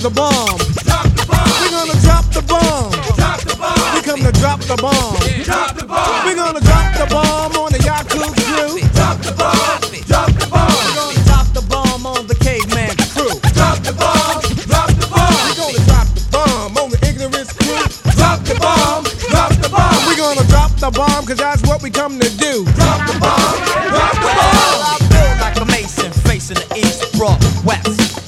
the bomb. Drop the bomb. We're gonna drop the bomb. Drop the bomb. We come to drop the bomb. Drop the bomb. We're gonna drop the bomb on the Yaku crew. Drop the bomb. Drop the bomb. We're gonna drop the bomb on the caveman crew. Drop the bomb. Drop the bomb. We're gonna drop the bomb on the ignorance crew. Drop the bomb. Drop the bomb. We're gonna drop the bomb, cause that's what we come to do. Drop the bomb. Drop the bomb. I feel like a mason facing the east, broad west.